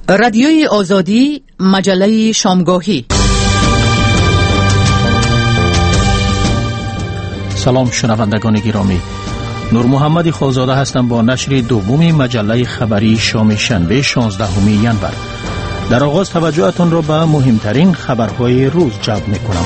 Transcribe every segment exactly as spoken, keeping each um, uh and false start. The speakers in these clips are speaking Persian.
رادیوی آزادی، مجله شامگاهی. سلام شنوندگان گرامی، نور محمد خالزاده هستم با نشر دومی مجله خبری شام شنبه شانزدهم ژانویه. در آغاز توجهتان را به مهمترین خبرهای روز جلب می‌کنم.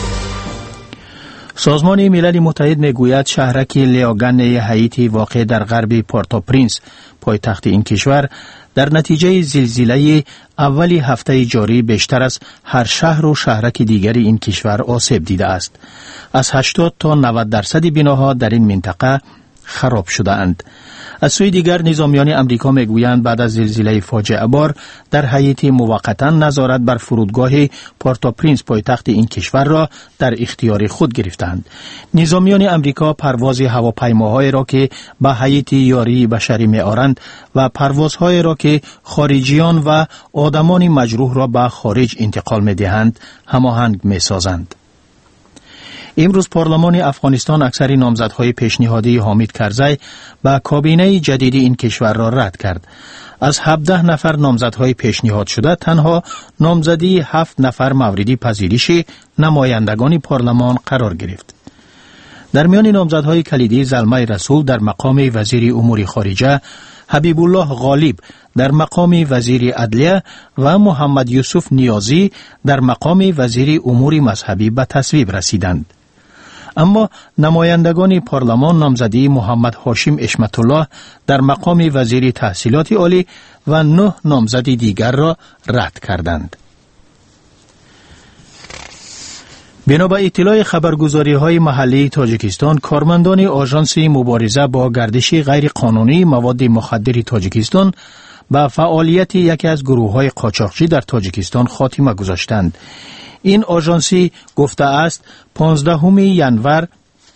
سازمان ملل متحد میگوید شهرک لیاگن هایتی واقع در غرب پورتوپرینس پایتخت این کشور در نتیجه زلزله اولی هفته جاری بیشتر از هر شهر و شهرک دیگری این کشور آسیب دیده است. از هشتاد تا نود درصد بناها در این منطقه خراب شده اند. از سوی دیگر نظامیان امریکا میگویند بعد از زلزله فاجعه بار در هایتی موقتا نظارت بر فرودگاه پورتوپرینس پایتخت این کشور را در اختیار خود گرفتند. نظامیان امریکا پرواز هواپیماهایی را که به هایتی یاری بشری می‌آورند و پروازهایی را که خارجیان و آدمان مجروح را به خارج انتقال می‌دهند هماهنگ می‌سازند. امروز پارلمان افغانستان اکثر نامزدهای پیشنهادی حامد کرزی به کابینه جدید این کشور را رد کرد. از هفده نفر نامزدهای پیشنهاد شده تنها نامزدی هفت نفر موردی پذیرش نمایندگان پارلمان قرار گرفت. در میان نامزدهای کلیدی زلمه رسول در مقام وزیر امور خارجه، حبیب الله غالب در مقام وزیر عدلیه و محمد یوسف نیازی در مقام وزیر امور مذهبی به تصویب رسیدند. اما نمایندگان پارلمان نامزدی محمد هاشم اشمت الله در مقام وزیر تحصیلات عالی و نه نامزد دیگر را رد کردند. بنا به اطلاع خبرگزاری های محلی تاجیکستان، کارمندان آژانس مبارزه با گردش غیر قانونی مواد مخدر تاجیکستان به فعالیت یکی از گروه های قاچاقچی در تاجیکستان خاتمه گذاشتند. این آژانسی گفته است پانزدهم ژانویه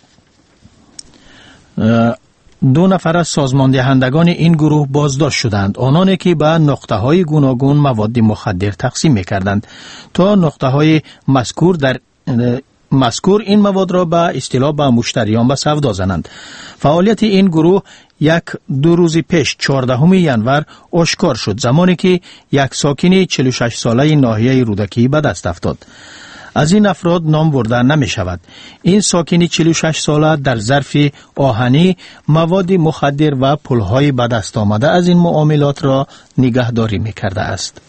دو نفر از سازمان دهندگان این گروه بازداشت شدند، آنانی که به نقطه های گوناگون مواد مخدر تقسیم می‌کردند تا نقطه های مذکور در مذکور این مواد را به اصطلاح به مشتریان به سودا زنند. فعالیت این گروه یک دو روز پیش چهاردهم ژانویه آشکار شد، زمانی که یک ساکن چهل و شش ساله ناحیه رودکی به دست افتاد. از این افراد نام برده نمی شود. این ساکن چهل و شش ساله در ظرف آهنی مواد مخدر و پولهای به دست آمده از این معاملات را نگهداری می کرده است.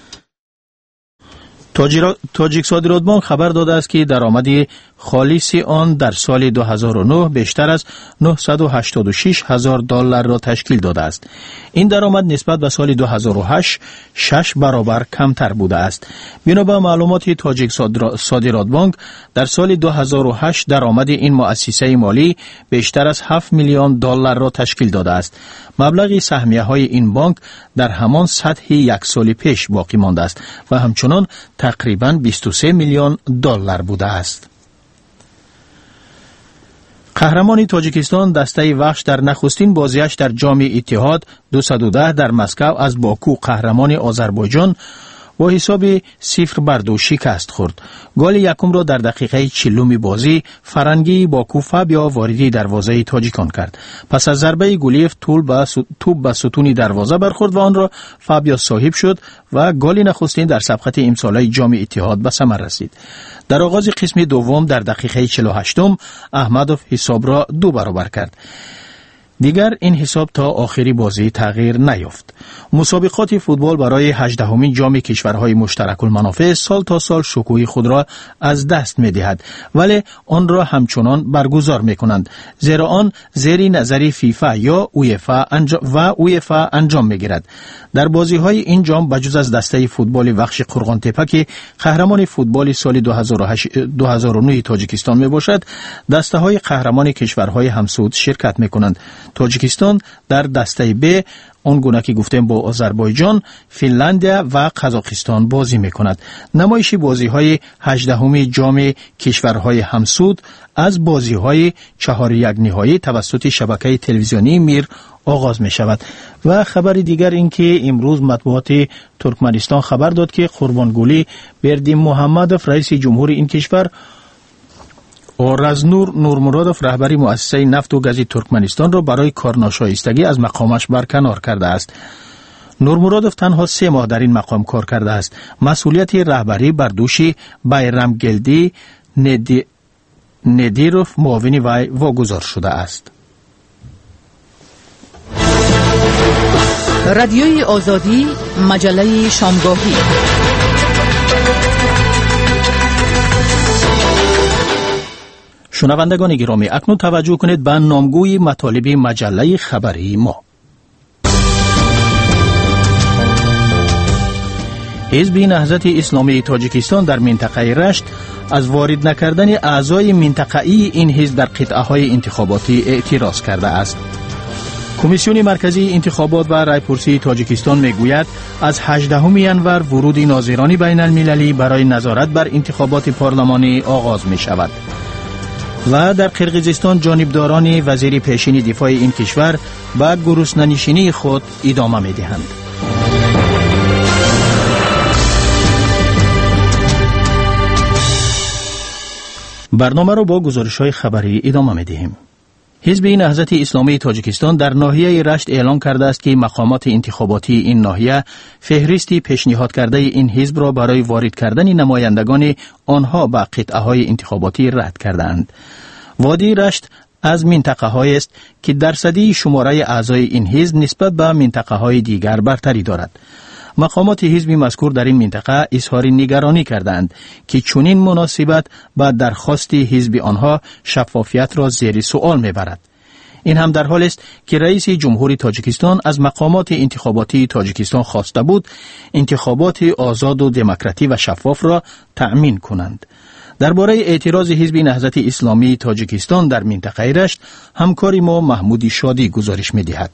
تاجیک صادرات بانک خبر داده است که درآمد خالص آن در سال دو هزار و نه بیشتر از نهصد و هشتاد و شش هزار دلار را تشکیل داده است. این درآمد نسبت به سال دو هزار و هشت شش برابر کمتر بوده است. بنا به معلومات تاجیک صادرات بانک در سال دو هزار و هشت درآمد این مؤسسه مالی بیشتر از هفت میلیون دلار را تشکیل داده است. مبلغ سهمیه های این بانک در همان سطح یک سال پیش باقی مانده است و همچنان تقریباً بیست و سه میلیون دلار بوده است. قهرمان تاجیکستان دسته وحش در نخستین بازیش در جام اتحاد دویست و ده در مسکو از باکو قهرمان آذربایجان با حساب صفر بر دو شکست خورد. گل یکم را در دقیقه چهلم بازی فرنگی باکو فابیا واردی دروازه تاجیکان کرد. پس از ضربه گلیف توپ به ستون دروازه برخورد و آن را فابیا صاحب شد و گل نخستین در سبقت امساله جام اتحاد به ثمر رسید. در آغاز قسم دوم در دقیقه چهل و هشتم احمدوف حساب را دو برابر کرد. دیگر این حساب تا آخری بازی تغییر نیافت. مسابقات فوتبال برای هجدهمین جام کشورهای مشترک المنافع سال تا سال شکوه خود را از دست می دهد، ولی آن را همچنان برگزار می کنند، زیرا آن زیر نظر فیفا یا اویفا و اویفا انجام می گیرد. در بازی های این جام بجز از دسته فوتبال وخش قرغان تپه که قهرمان فوتبال سال دو هزار و نه تاجیکستان می باشد، دسته های قهرمان کشورهای همسود شرکت می کنند. تاجیکستان در دسته ب اون گونه که گفتیم با آذربایجان، فنلاندیا و قزاقستان بازی میکند. نمایش بازی های هجدهم جام کشورهای همسود از بازی های چهار یک نهایی توسط شبکه تلویزیونی میر آغاز می شود. و خبر دیگر این که امروز مطبوعات ترکمنستان خبر داد که قربانگولی بردیم محمدوف رئیس جمهور این کشور رزنور نورمرادوف رهبری مؤسسه نفت و گاز ترکمنستان را برای کارناشایستگی از مقامش برکنار کرده است. نورمرادوف تنها سه ماه در این مقام کار کرده است. مسئولیت رهبری بر دوش بایرامگلدی ندی... ندیروف معاون وی واگذار شده است. رادیوی آزادی، مجله شامگاهی. شنوندگان گرامی، اکنون توجه کنید به نامگوی مطالب مجله خبری ما. حزب نهضت اسلامی تاجیکستان در منطقه رشت از وارد نکردن اعضای منطقه‌ای این حزب در قطعه‌های انتخاباتی اعتراض کرده است. کمیسیون مرکزی انتخابات و رایپرسی تاجیکستان میگوید از هجدهم ژانویه ورود ناظران بین المللی برای نظارت بر انتخابات پارلمانی آغاز می شود. و در قرقیزستان جانبداران وزیر پیشین دفاع این کشور به گرسنه‌نشینی خود ادامه می دهند. برنامه را با گزارش‌های خبری ادامه می‌دهیم. حزب نهضت اسلامی تاجیکستان در ناحیه رشت اعلام کرده است که مقامات انتخاباتی این ناحیه فهرستی پیشنهاد کرده این حزب را برای وارد کردن نمایندگان آنها به قطعه‌های انتخاباتی رد کردند. وادی رشت از منطقه‌هایی است که درصدی شماره اعضای این حزب نسبت به منطقه‌های دیگر برتری دارد. مقامات حزب مذکور در این منطقه اظهار نگرانی کردند که چنین مناسبت با درخواست حزب آنها شفافیت را زیر سوال میبرد. این هم در حالی است که رئیس جمهور تاجیکستان از مقامات انتخاباتی تاجیکستان خواسته بود انتخابات آزاد و دموکراتی و شفاف را تأمین کنند. درباره اعتراض حزب نهضت اسلامی تاجیکستان در منطقه رشت همکار ما محمود شادی گزارش می‌دهد.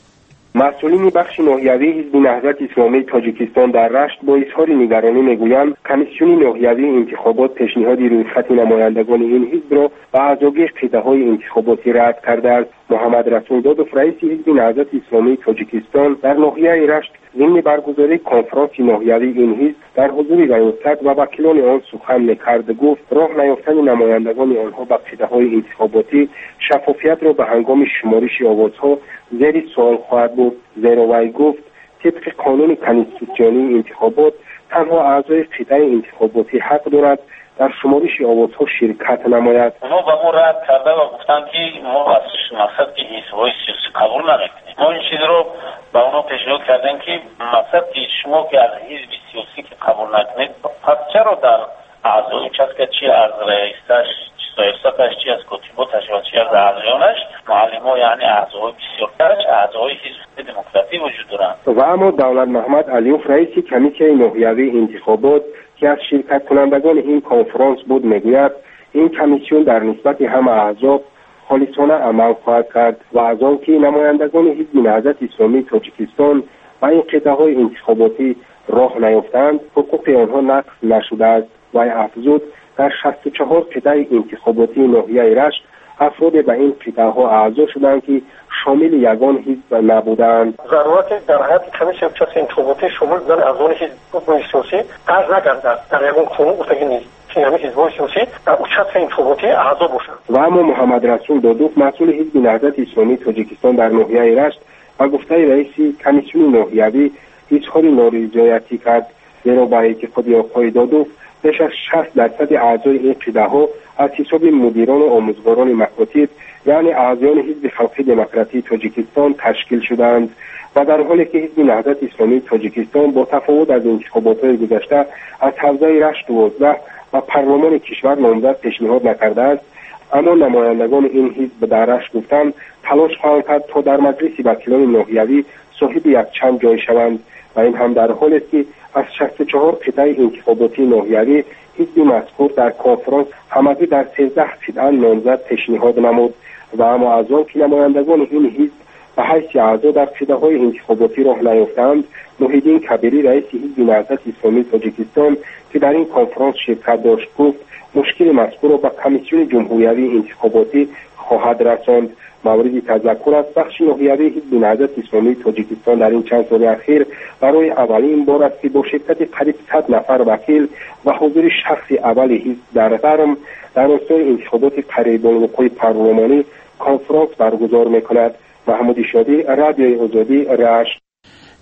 مسئولین بخش ناحیوی حزب نهضت اسلامی تاجیکستان در رشت با اظهار نگرانی میگویند کمیسیون ناحیوی انتخابات پیشنهاد رویخط نمایندگان این حزب را به اعضای قطعه‌های انتخاباتی رد کرده است. محمد رسول دادوف رئیس حزب نهضت اسلامی تاجیکستان در ناحیه رشت ضمن برگزاری کنفرانس ناحیوی این حزب در حضور ریاست و وکیلان آن سخن می‌کرد. گفت راه نیافتن نمایندگان آنها به قطعه‌های انتخاباتی شفافیت را به هنگام شمارش آوازها زیر سوال خواهد بود. زیرا وی گفت طبق قانون کنستیتوسیونی انتخابات تنها اعضای قطعه انتخاباتی حق دارد در شمارش آوازها شرکت نماید. ما با ما رد کرده و گفتن که ما از مقصد که حزب‌های سیاسی قبول نمی‌کنیم. ما این چیز رو با اونا پیشنهاد کردیم که مقصد که شما که از حزب سیاسی که قبول نکنید پس چرا در اعضای کس که چی از رئیسش چی سایرساتش چی از کتیباتش و چی از اعضایانش معلم ها یعنی اعضای بسیار کش اعضای حزب دموکراتی وجود دارند. و اما دولت محمد علیوف رئیس کمیته ناحیوی انتخابات که از شرکت کنندگان این کنفرانس بود میگوید این کمیسیون در نسبت همه اعضا خالصانه عمل خواهد کرد و از آن که نمایندگان حزب نهضت اسلامی تاجیکستان و این قطعه‌های انتخاباتی راه نیافتند حقوق آنها نقض نشده است. و افزود در شصت و چهار قطعه انتخاباتی ناحیه رشت افراد به این قطعه‌ها اعضا شدند که شامل یگان حزب نبودند. ضرورت در حیات کمیسیون انتخاباتی شامل بودن اعضای حزب سیاسی از نگردد در یگان قانون گفته نیست که همه حزب‌های سیاسی در اچت انتخاباتی اعضا باشند. و اما محمد رسول دادوف مسئول حزب نهضت اسلامی تاجیکستان در ناحیه رشت و گفته رئیس کمیسیون ناحیوی اظهار نارضایتی کرد. زیرا با اعتقاد آقای دادوف بیش از شصت درصد اعضای این قطعه‌ها از حساب مدیران و آموزگاران مکاتب یعنی اعضایان حزب خلقی دموکراتی تاجیکستان تشکیل شدند و در حالی که حزب نهضت اسلامی تاجیکستان با تفاوت از انتخابات‌های گذشته از حوزه رشت دوازده و پارلمان کشور نامزد پیشنهاد نکرده است، اما نمایندگان این حزب در رشت گفتند تلاش خواهند کرد تا در مجلس وکیلان ناحیوی صاحب یک چند جای شوند و این هم در حالی است که از شصت و چهار قطعه انتخاباتی ناحیوی حزب مذکور در کنفرانس همگی در سیزده قطعه نامزد پیشنهاد نمود و اما از آن که نمایندگان این حزب به حیث اعضا در قطعه‌های انتخاباتی راه نیافتند، محیدین کبیری رئیس حزب نهضت اسلامی تاجیکستان که در این کنفرانس شرکت داشت گفت مشکل مذکور را به کمیسیون جمهوری انتخاباتی خواهد رساند. مورد تذکر است بخش ناحیوی حزب نهضت اسلامی تاجیکستان در این چند سال اخیر برای اولین بار است که با شرکت قریب صد نفر وکیل و حضور شخص اول حزب در قرم در راستای انتخابات قریب الوقوع پارلمانی کنفرانس برگزار می‌کند. محمود شادی، رادیوی آزادی، رشت.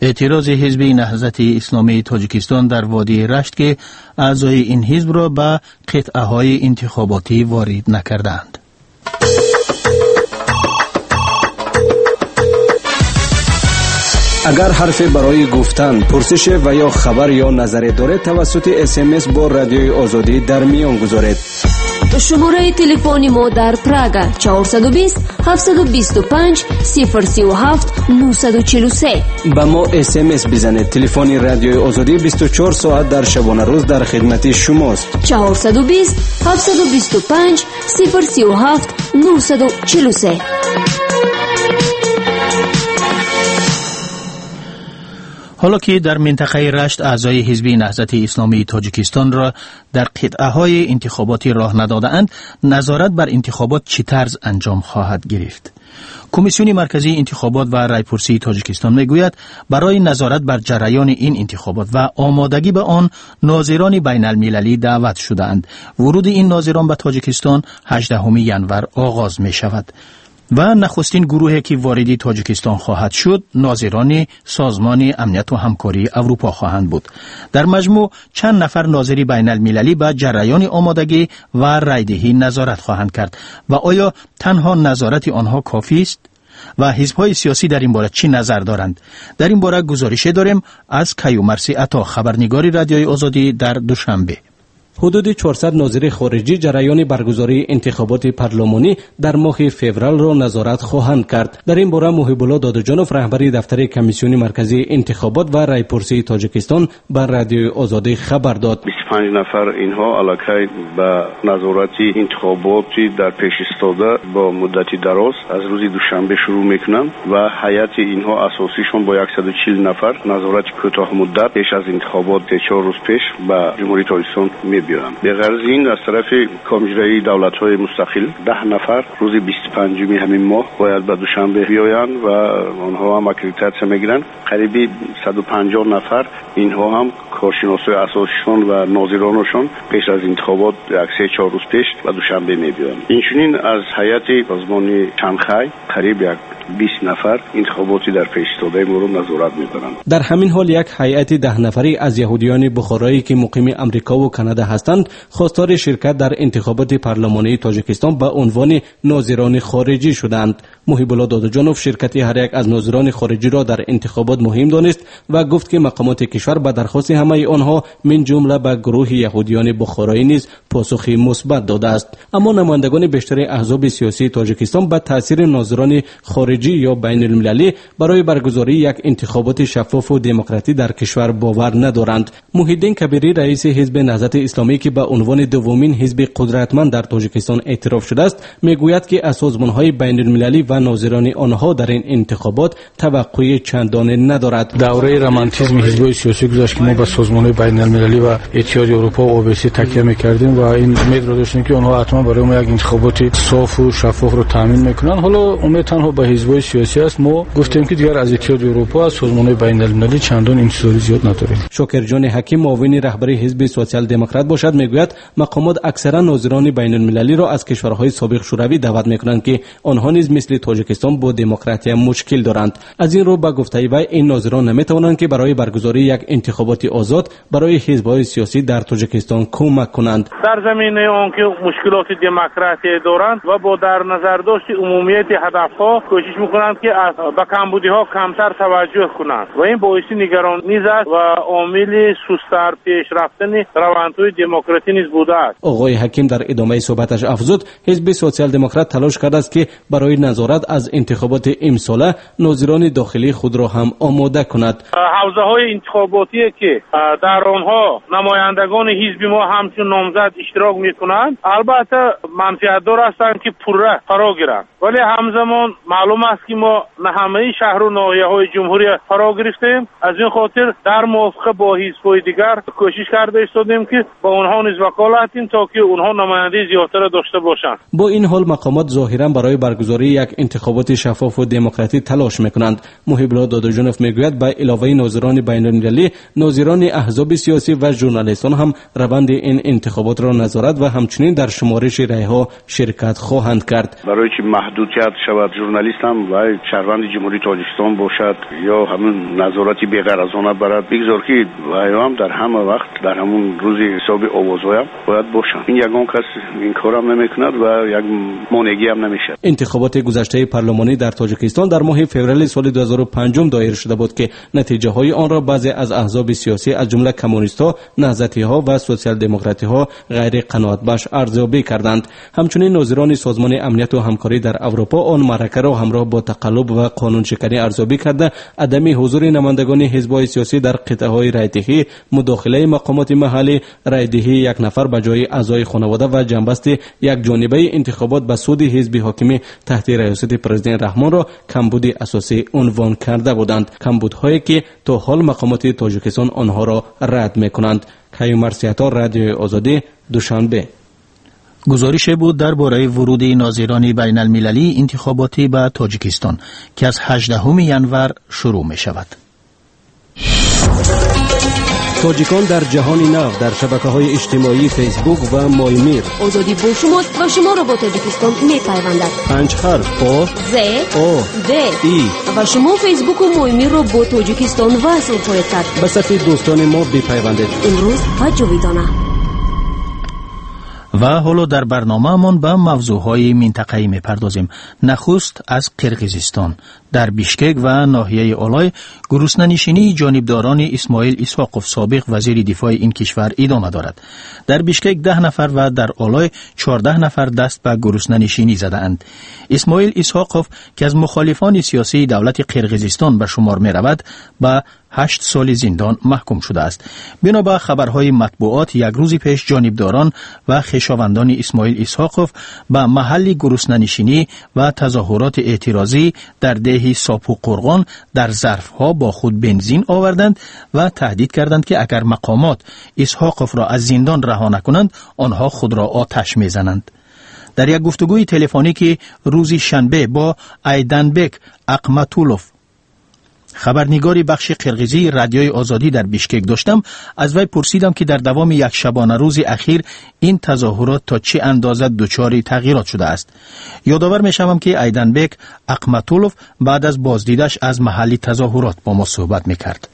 اعتراض حزب نهضت اسلامی تاجیکستان در وادی رشت که اعضای این حزب را به قطعه های انتخاباتی وارد نکردند. اگر حرفی برای گفتن، پرسش و یا خبر یا نظری دارید توسط اس ام اس با رادیوی آزادی در میان گذارید. شماره تلفنی ما در پراگا چهارصد و بیست هفتصد و بیست و پنج صفر سی و هفت نهصد و چهل و سه. با ما اس ام اس بزنید. تلفن رادیوی آزادی بیست و چهار ساعت در شبانه روز در خدمت شماست. چهارصد و بیست هفتصد و بیست و پنج صفر سی و هفت نهصد و چهل و سه. حالا که در منطقه رشت اعضای حزب نهضت اسلامی تاجیکستان را در قطعه های انتخاباتی راه نداده‌اند، نظارت بر انتخابات چه طرز انجام خواهد گرفت؟ کمیسیون مرکزی انتخابات و رایپرسی تاجیکستان میگوید برای نظارت بر جریان این انتخابات و آمادگی به آن ناظران بین المللی دعوت شده‌اند. ورود این ناظران به تاجیکستان هجدهم ژانویه آغاز می شود و نخستین گروهی که وارد تاجیکستان خواهد شد ناظران سازمان امنیت و همکاری اروپا خواهند بود. در مجموع چند نفر ناظر بین المللی به جریان آمادگی و رایدهی نظارت خواهند کرد و آیا تنها نظارت آنها کافی است؟ و حزب‌های سیاسی در این باره چی نظر دارند؟ در این باره گزارش داریم از کیومرثی عطا، خبرنگار رادیوی آزادی در دوشنبه. حدود چهارصد ناظر خارجی جریان برگزاری انتخابات پارلمانی در ماه فوریه را نظارت خواهند کرد. در این باره محب الله دادجانوف، رهبر دفتر کمیسیون مرکزی انتخابات و رایپرسی تاجیکستان، بر رادیوی آزادی خبر داد. بیست و پنج نفر اینها علاقه به نظارت انتخاباتی در پیش ایستاده با مدتی دراز از روز دوشنبه شروع میکنند و هیئت اینها اساسیشون با صد و چهل نفر نظارت کوتاه مدت پیش از انتخابات چهار روز پیش به جمهوری تاجیکستان می بیایند. به غرض این از طرف کمیسیون دولت‌های مستقل ده نفر روز بیست و پنج همین ماه باید به دوشنبه بیایند و آنها هم اکریدیتاسیون میگیرند. قریبی صد و پنجاه نفر اینها هم کارشناسای اساسیشون و ناظرانشون پیش از انتخابات سه چهار روز پیش به دوشنبه می بیایند. اینچنین از هیئت سازمان چنخای قریب یک بیست نفر انتخاباتی در پیش ایستاده مورد نظارت می‌کنند. در همین حال یک هیئت ده نفری از یهودیان بخارایی که مقیم امریکا و کانادا هستند خواستار شرکت در انتخابات پارلمانی تاجیکستان به عنوان ناظران خارجی شدند. محب الله دادجانوف شرکت هر یک از ناظران خارجی را در انتخابات مهم دانست و گفت که مقامات کشور به درخواست همه آنها من جمله به گروه یهودیان بخارایی نیز پاسخ مثبت داده است. اما نمایندگان بیشتر احزاب سیاسی تاجیکستان به تاثیر ناظران خارجی یا بین المللی برای برگزاری یک انتخابات شفاف و دموکراتی در کشور باور ندارند. محیدین کبیری، رئیس حزب نهضت اسلامی که به عنوان دومین حزب قدرتمند در تاجیکستان اعتراف شده است، میگوید که از سازمان‌های بین المللی و ناظران آنها در این انتخابات توقع چندانه ندارد. دوره رمانتیسم حزب‌های سیاسی گذشت که ما به سازمان‌های بین المللی و اتحاد اروپا و اوبسی تکیه می‌کردیم و این امید را داشتیم که آنها حتما برای ما یک انتخابات صاف و شفاف رو تامین می‌کنند. حالا امید تنها به حزب‌های سیاسی است. ما گفتیم که دیگر از اتحاد اروپا، از سازمان‌های بین المللی چندان انتظاری زیاد نداریم. شاکرجان حکیم، معاون رهبر حزب سوسیال دموکرات باشد، میگوید مقامات اکثرا ناظران بین المللی را از کشورهای سابق شوروی دعوت میکنند که آنها نیز مثل تاجیکستان با دموکراسی مشکل دارند. از این رو به گفته وی این ناظران نمیتوانند که برای برگزاری یک انتخابات آزاد برای حزب‌های سیاسی در تاجیکستان کمک کنند. در زمینه آنکه مشکلات دموکراسی دارند و با در نظر داشت عمومیت هدفها کوشش میکنند که از به کمبودی‌ها کمتر توجه کنند و این باعث نگرانی است و عامل سست‌تر پیشرفتن روندهای دموکراسی نیز بوده است. آقای حکیم در ادامه صحبتش افزود حزب سوسیال دموکرات تلاش کرده است که برای نظارت از انتخابات امساله ناظران داخلی خود را هم آماده کند. حوزه‌های انتخاباتی که در آنها نمایندگان حزب ما همچون نامزد اشتراک می‌کنند البته منفعت‌دار هستند که پوره قرار گیرند، ولی همزمان معلوم است که ما نه همه شهر و ناحیه‌های جمهوری قرار گرفتیم. از این خاطر در موافقه با حزب‌های دیگر کوشش کرده ایستادیم که با اونها نیز وکالتیم تا که اونها نماینده زیادتر داشته باشند. با این حال مقامات ظاهرا برای برگزاری یک انتخابات شفاف و دموکراتی تلاش میکنند. محب الله دادجانوف میگوید به علاوه ناظران بین المللی، ناظران احزاب سیاسی و ژورنالیستان هم روند این انتخابات را نظارت و همچنین در شمارش رأی‌ها شرکت خواهند کرد. برای که محدودیت شود ژورنالیست هم هم وای شهروند جمهوری تاجیکستان باشد یا همون نظارتی بی‌غرضانه برات بگذار که وای هم در همه وقت در همون روز حساب آوازهایم باید باشن. این یگان کس این کارم نمیکند و یک مانعی هم نمیشه. انتخابات گذشته پارلمانی در تاجیکستان در ماه فوریه سال دو هزار و پنج دایر شده بود که نتیجه های آن را بعضی از احزاب سیاسی از جمله کمونیست‌ها، نهضتی‌ها و سوسیال دموکرات‌ها غیر قناعت بخش ارزیابی کردند. همچنین ناظران سازمان امنیت و همکاری در اروپا آن معرکه را همراه با تقلب و قانون شکنی ارزیابی کرده عدم حضور نمایندگان حزب‌های سیاسی در قطعه‌های رایدهی، مداخله مقامات محلی، رایدهی یک نفر به جای اعضای خانواده و جنبست یک جانبه انتخابات به سود حزب حاکم تحت ریاست پرزیدنت رحمان را کمبود اساسی عنوان کرده بودند. کمبودهایی که تا حال مقامات تاجیکستان آنها را رد می‌کنند. کیومرث سیاتا، رادیو آزادی، دوشنبه. گزارش بود درباره ورود ناظران بین المللی انتخاباتی به تاجیکستان که از هجدهم ینور شروع می شود. تاجیکان در جهان نو در شبکه‌های اجتماعی فیسبوک و مایمیر. آزادی با شماست و شما را با تاجیکستان می‌پیوندد. پنج حرف آ ز او د ای و شما فیسبوک و مایمیر را با تاجیکستان وصل خواهید کرد. به صف دوستان ما بپیوندید. امروز و جاویدانه. و حالا در برنامه من به موضوعهای منطقه‌ای می‌پردازیم. نخست از قرقیزستان. در بیشکک و ناحیه آلای گرسنه‌نشینی جانبداران اسماعیل اسحاقوف سابق وزیر دفاع این کشور ادامه دارد. در بیشکک ده نفر و در آلای چهارده نفر دست به گرسنه‌نشینی زدند. اسماعیل اسحاقوف که از مخالفان سیاسی دولت قرقیزستان به شمار می‌رود به هشت سال زندان محکوم شده است. بنا به خبرهای مطبوعات یک روز پیش جانبداران و خویشاوندان اسماعیل اسحاقوف به محل گرسنه‌نشینی و تظاهرات اعتراضی در ده ساپو قرغان در ظرفها با خود بنزین آوردند و تهدید کردند که اگر مقامات اسحاقوف را از زندان رها نکنند آنها خود را آتش میزنند. در یک گفتگوی تلفنی روز شنبه با ایدنبک اقمتولوف خبرنگاری بخش قرقیزی رادیوی آزادی در بیشکک داشتم، از وی پرسیدم که در دوام یک شبانه روز اخیر این تظاهرات تا چه اندازه دچار تغییرات شده است. یادآور میشوم که ایدنبک اقمتولوف بعد از بازدیدش از محل تظاهرات با ما صحبت میکرد.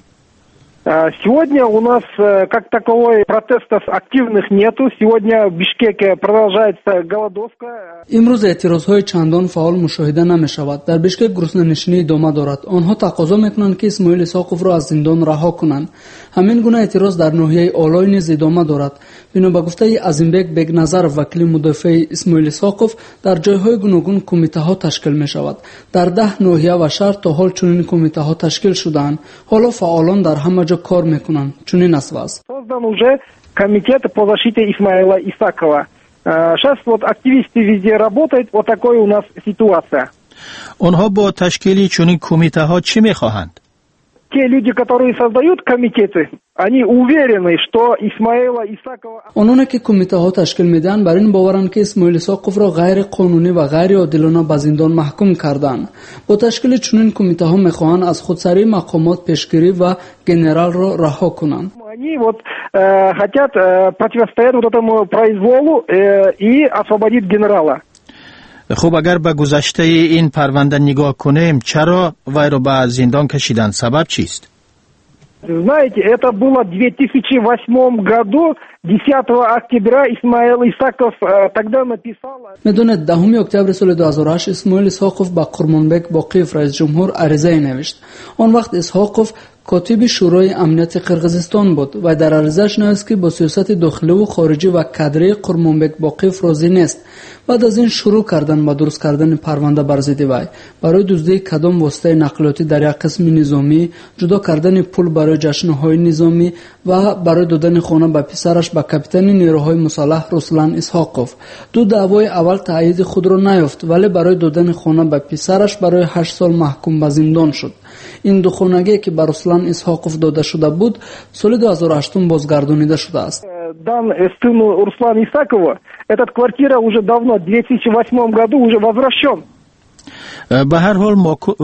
Сегодня у нас как таковой протестов активных нету. Сегодня в Бишкеке продолжается голодовка. امروز اعتراضهای چندان فعال مشاهده نمی شود. در بیشکک گرسنه‌نشینی ادامه دارد. آنها تقاضا میکنند که اسماعیل اسحاقوف را از زندان رها کنند. همین گونه اعتراض در ناحیه آلای نیز ادامه دارد. بنا به گفته عظیمبک بگنظر وکیل مدافع اسماعیل اسحاقوف در جایهای گوناگون کمیته ها تشکیل می شود. در ده ناحیه و شهر تا حال چنین کمیته ها تشکیل شدند. حالا فعالان در همه جا کار میکنند. چنین است وضع. Создан уже комитет по защите Исмаила Исакова. Сейчас вот активисты везде работают. Вот такой у нас ситуация. آنها با تشکیل چنین کمیته ها چی میخواهند؟ Те люди, которые создают комитеты, они уверены, что Исмаила Исакова... آنها که کمیته ها تشکیل میدن بر این باورند که اسماعیل اسحاقوف را غیر قانونی و غیر عادلانه به زندان محکوم کردند. با تشکیل چنین کمیته ها میخواهند از خودسری مقامات پیشگیری و گنرال را رها کنند. Они вот э, хотят э, противостоять вот этому произволу э, и освободить генерала. خب اگر به گذشته این پرونده نگاه کنیم چرا وی را به زندان کشیدن؟ سبب چیست؟ Знаете, это было в две тысячи восьмом году, десятого октября Исмаил Исаков э, тогда написал... میدونید دهم اکتبر سال دو هزار و هشت اسماعیل اسحاقوف با قرمانبک باقیف رئیس جمهور عریضه نوشت. آن وقت اسحاقوف کاتب شورای امنیت قرقیزستان بود و در عریضه‌اش نوشت که با سیاست داخلی و خارجی و کادر قرمانبک باقیف راضی نیست. بعد از این شروع کردن با درست کردن پرونده بر ضد وی برای دزدی کدام واسطه نقلیاتی در یک قسم نظامی، جدا کردن پول برای جشن‌های نظامی و برای دادن خانه به پسرش به کاپیتان نیروهای مسلح رسلان اسحاقوف. دو دعوای اول تایید خود را نیافت ولی برای دادن خانه به پسرش برای هشت سال محکوم به زندان شد. این دو خانگی که به رسلان اسحاقوف داده شده بود سال دو هزار و هشت بازگردانیده شده است. дан сыну Руслана Исакова, эта квартира уже давно, в две тысячи восьмом году уже возвращен. به هر حال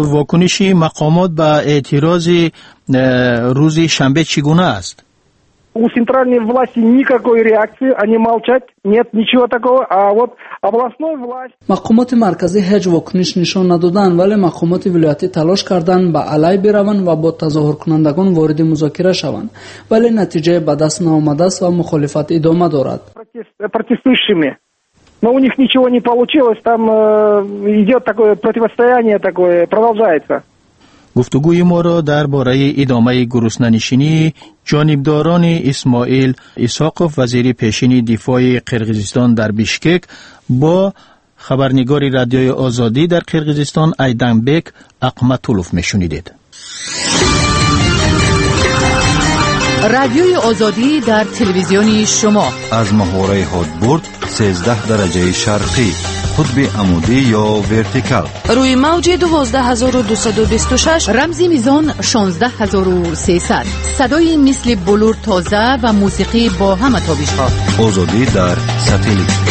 واکنش مقامات به اعتراض روز شنبه چگونه است؟ У центральной власти никакой реакции, они молчат, нет ничего такого, а вот областной власть... مقامات مرکزی هیچ واکنش نشان ندادند، ولی مقامات ولایتی تلاش کردند به علی بروند و با تظاهر کنندگان وارد مذاکره شوند، ولی نتیجه به دست نیامده است و مخالفت ادامه دارد. Протестующими. Но у них ничего не получилось, там э, идет такое противостояние, такое продолжается. گفتگوی ما را درباره ادامه گرسنه‌نشینی جانبداران اسماعیل اسحاقوف وزیر پیشین دفاع قرقیزستان در بیشکک با خبرنگار رادیوی آزادی در قرقیزستان ایدنبک اقمتولوف میشنیدید. رادیوی آزادی در تلویزیون شما از محوره هادبورد سیزده درجه شرقی، قطب عمودی یا ورتیکال، روی موج دوازده هزار و دویست و بیست و شش، رمزی میزان شانزده هزار و سیصد، صدای مثل بلور تازه و موسیقی با همه تابش ها. آزادی در ساتلیت.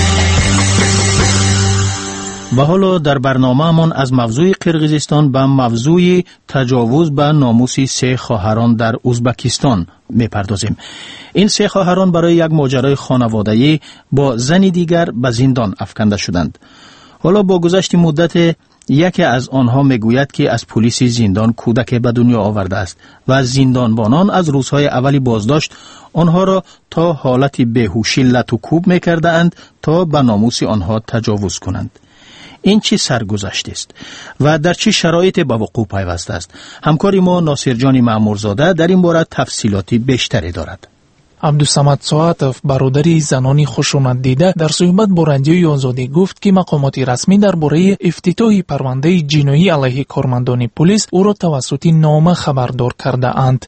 و حالا در برنامه من از موضوع قرقیزستان به موضوع تجاوز به ناموس سه خواهران در ازبکستان میپردازیم. این سه خواهران برای یک ماجرای خانوادگی با زن دیگر به زندان افکنده شدند. حالا با گذشت مدت یکی از آنها میگوید که از پلیس زندان کودک به دنیا آورده است و زندانبانان از روزهای اولی بازداشت آنها را تا حالت بیهوشی لت و کوب میکرده اند تا به ناموس آنها تجاوز کنند. این چی سرگذشت است و در چه شرایط به وقوع پیوسته است؟ همکاری ما ناصر جان مأمورزاده در این باره تفصیلاتی بیشتری دارد. عبدالصمد ساعتов برادری زنانی خشونت دیده در صحبت با رادیوی آزادی گفت که مقامات رسمی درباره افتتاح پرونده جنایی علیه کارمندان پلیس او را توسط نامه خبردار کرده اند.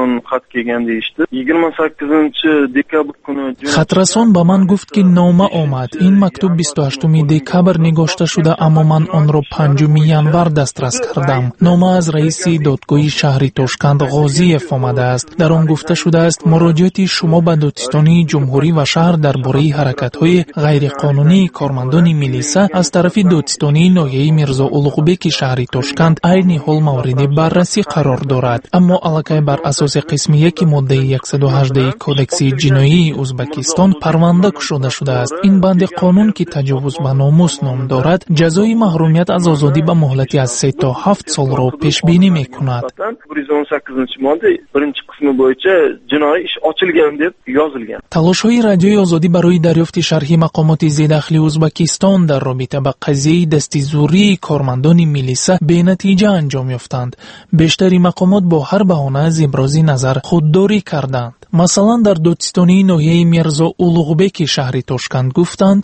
خطرسان به من گفت که نامه آمد. این مکتوب بیست و هشتم دکبر نگاشته شده، اما من آن را پنجم ینور دسترس کردم. نامه از رئیس دادگاه شهر تاشکند غازیف آمده است. در آن گفته شده است مراجعه شما به دادستانی جمهوری و شهر درباره حرکت‌های غیرقانونی کارمندان میلیسا از طرف دادستانی ناحیه میرزا اولوغبک شهر تاشکند عین حال مورد بررسی قرار دارد، اما علاقه بر اساس قسم یک ماده صد و هجده کودکس جنایی ازبکستان پرونده گشوده شده است. این بند قانون که تجاوز به ناموس نام دارد جزای محرومیت از آزادی به مهلتی از سه تا هفت سال را پیش بینی می‌کند. تلاش‌های رادیوی آزادی برای دریافت شرح مقامات زیرداخلی ازبکستان در رابطه با قضیه دستیزوری کارمندان میلیسا بی‌نتیجه انجام یافتند. بیشتری مقامات با هر بهانه از ابراز نظر خودداری کردند. مثلا در دادستانی ناحیه میرزا اولوغبک شهر تاشکند گفتند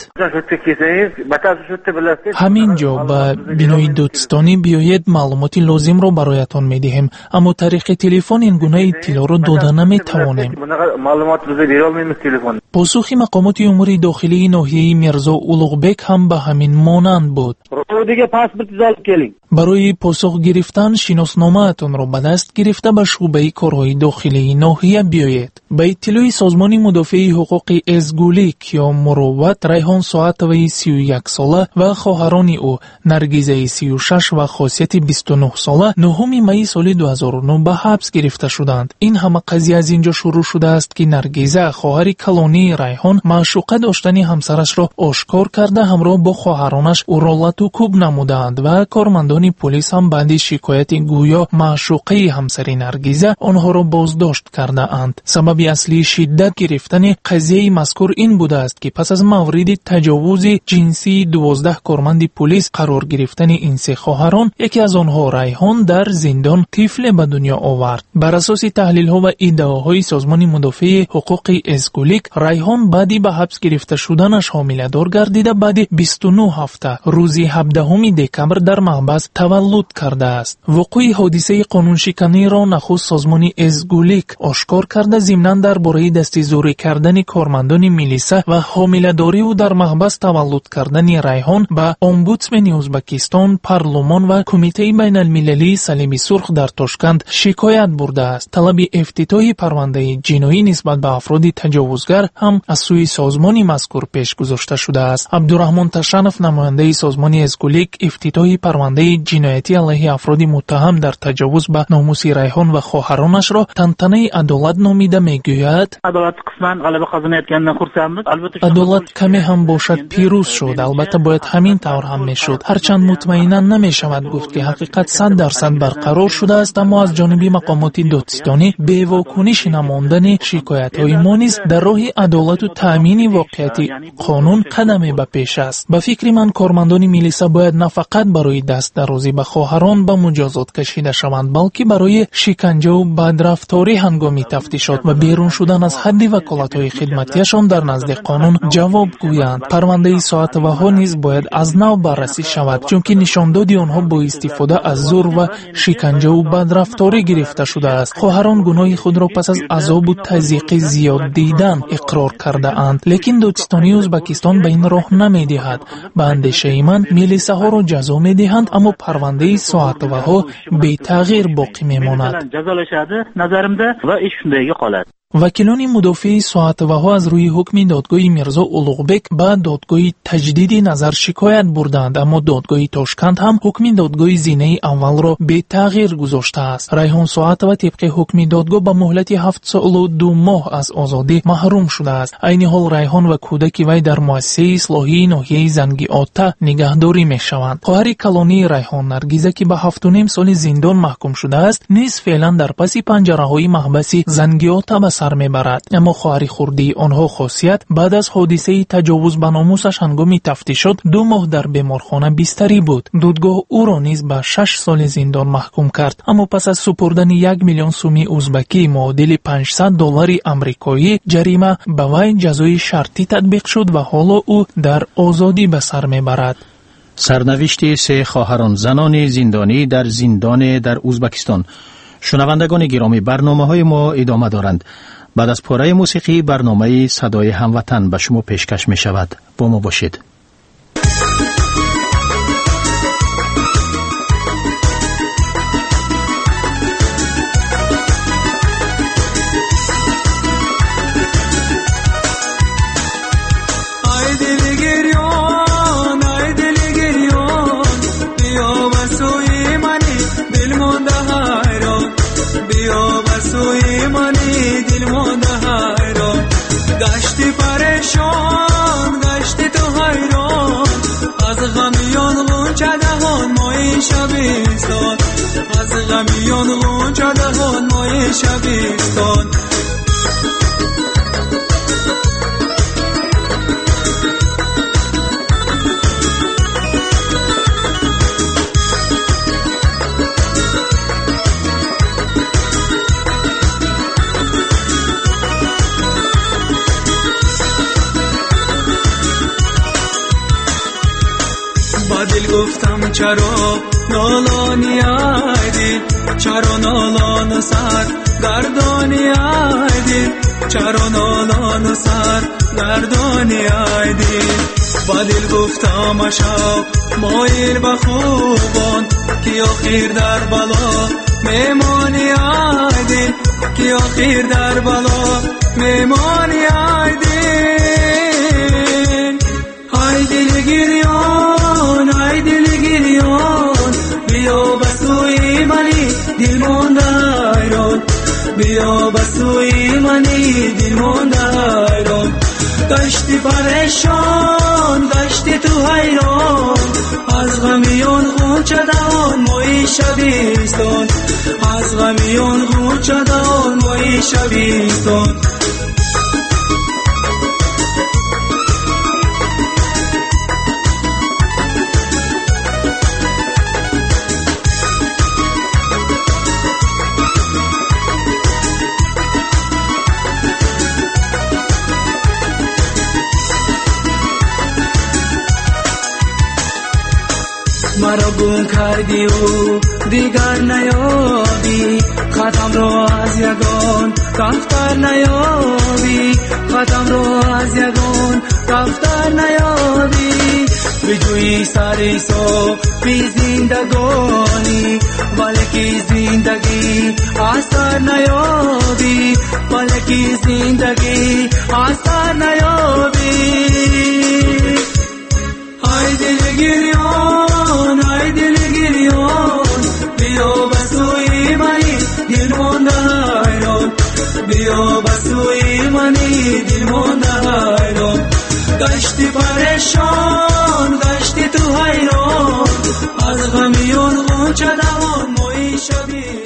همین جا به بینای دادستانی بیایید معلومات لازم را برایتان میدهیم، اما طریق تلفن این گونه اطلاع را دادن نمیتوانیم. پاسخ مقامات امور داخلی ناحیه میرزا اولوغبک هم به همین مانند بود. برای پاسخ گرفتن شناسنامه‌تان را به دست گرفته به شعبه کارهای داخلی ناحیه بیایید. به اطلاع سازمان مدافع حقوق ازگولیک یا مروت ریحان ساعتوی سی و یک ساله و خواهران او نرگیزه سی و شش و خاصیت بیست و نه ساله نهم می سال دو هزار و نه به حبس گرفته شدند. این همه قضیه از اینجا شروع شده است که نرگیزه خواهر کلانی ریحان معشوقه داشتن همسرش را آشکار کرده همراه با خواهرانش او را لت و کوب نمودند و کارمندان پلیس هم بعد شکایت گویا معشوقه همسر نرگیزه آنها را بازداشت کرده اند. سبب اصلی شدت گرفتن قضیه مذکور این بوده است که پس از مورد تجاوز جنسی دوازده کارمند پلیس قرار گرفتن این سه خواهران، یکی از آنها ریحان در زندان طفل به دنیا آورد. بر اساس تحلیل ها و ادعاهای سازمان مدافع حقوق ازگولیک، ریحان بعدی به حبس گرفته شدنش حامله دار گردیده بعد بیست و نه هفته روز هفدهم دکبر در محبس تولد کرده است. وقوع حادثه قانون شکنی را نخست سازمان ازگولیک آشکار کرده، ضمناً درباره دستیزوری کردن کارمندان میلیسا و حامله داری و در محبس تولد کردن ریحان به امبودسمن ازبکستان، پارلمان و کمیته بین المللی صلیب سرخ در تاشکند شکایت برده است. طلب افتتاح پرونده جنایی نسبت به افراد تجاوزگر هم از سوی سازمان مذکور پیش گذاشته شده است. عبدالرحمن تشنف نماینده سازمان ازگولیک افتتاح پرونده جنایتی علیه افراد متهم در تجاوز به ناموس ریحان و خواهرانش را تنطنه عدالت نامیده میگوید عدالت قسماً غلبه قازانayotganidan xursandmiz. Albatta عدالت کمی هم باشد پیروز شد. البته باید همین طور هم میشد. هرچند مطمئنا نمیشود گفت که حقیقت صد درصد برقرار شده است، اما از جانب مقامات دادستانی به واکنش نماندن شکایت های ما نیز در راه عدالت و تامین واقعیت قانون قدمی به پیش است. به فکر من کارمندان میلیسا باید نه فقط برای دست درازی به خواهران به مجازات کشیده شوند، بلکه برای شکنجه و بدرفتاری هنگامی تفتیشات و بیرون شدن از حد وکالت‌های خدمتیشان در نزد قانون جواب گویند. پرونده ساعت وها نیز باید از نو بررسی شود، چون که نشاندادی آنها با استفاده از زور و شکنجه و بدرفتاری گرفته شده است. خواهران گناه خود را پس از عذاب و تضییق زیاد دیدن اقرار کرده اند، لیکن دادستانی ازبکستان به این راه نمی‌دهد. به اندیشه من میلیسا ها را جزا می‌دهند، اما پرونده ساعت وها بی تغییر باقی میماند. nazarimda va ish shundayga qoladi. وکیلان مدافع ساعت وها از روی حکم دادگاه میرزا اولوغبک به دادگاه تجدید نظر شکایت بردند، اما دادگاه تاشکند هم حکم دادگاه زینه اول را به تغییر گذاشته است. ریحان ساعت و طبق حکم دادگاه به مهلت هفت سال و دو ماه از آزادی محروم شده است. عین حال ریحان و کودک وی در مؤسسه اصلاحی ناحیه زنگی آتا نگهداری میشوند. خواهر کلانی ریحان نرگیزه که به هفت و نیم سال زندان محکوم شده است، نیز فعلا در پس پنجره‌های محبس زنگی آتا به سر میبرد. اما خواهر خردی آنها خاصیت بعد از حادثه تجاوز به ناموسش هنگام تفتیشات دو ماه در بیمارخانه بستری بود. دادگاه او را نیز به شش سال زندان محکوم کرد، اما پس از سپردن یک میلیون سومی ازبکی معادل پانصد دلار آمریکایی جریمه به وی جزای شرطی تطبیق شد و حالا او در آزادی به سر میبرد. سرنوشت سه خواهران زنان زندانی در زندان در ازبکستان. شنوندگان گرامی، برنامه‌های ما ادامه دارند. بعد از پاره موسیقی برنامه صدای هموطن به شما پیشکش می شود. با ما باشید. شبستان از غمیان غنچه دهان مای شبستان با دل گفتم چرا نالانی آیدی، چرا نالان سر گردانی آیدی، چرا نالان سر گردانی آیدی. با دل گفتم اشاو مایل به خوبان که آخر در بلا میمانی آیدی، که آخر در بلا میمانی آیدی. های دل گریان، های دل گریان، بیا بسوی منی دل مانده ایران، بیا بسوی منی دل مانده ایران. گشتی پریشان، گشتی تو حیران، از غمیان غنچه دهان مای شبستان، از غمیان غنچه دهان مای شبستان. مرا گم کردی و دیگر نیابی، خطم را از یگان دفتر نیابی، خطم را از یگان دفتر نیابی. بجوی سری سو بی زندگانی، بلکی زندگی آثار نیابی، بلکی زندگی آثار نیابی. های دل گریان، های دل گریان، بیا بسوی منی دل مانده ایران، بیا بسوی منی دل مانده حیران گشتی پریشان گشتی تو حیران از غمیان غنچه دوان مایی شبی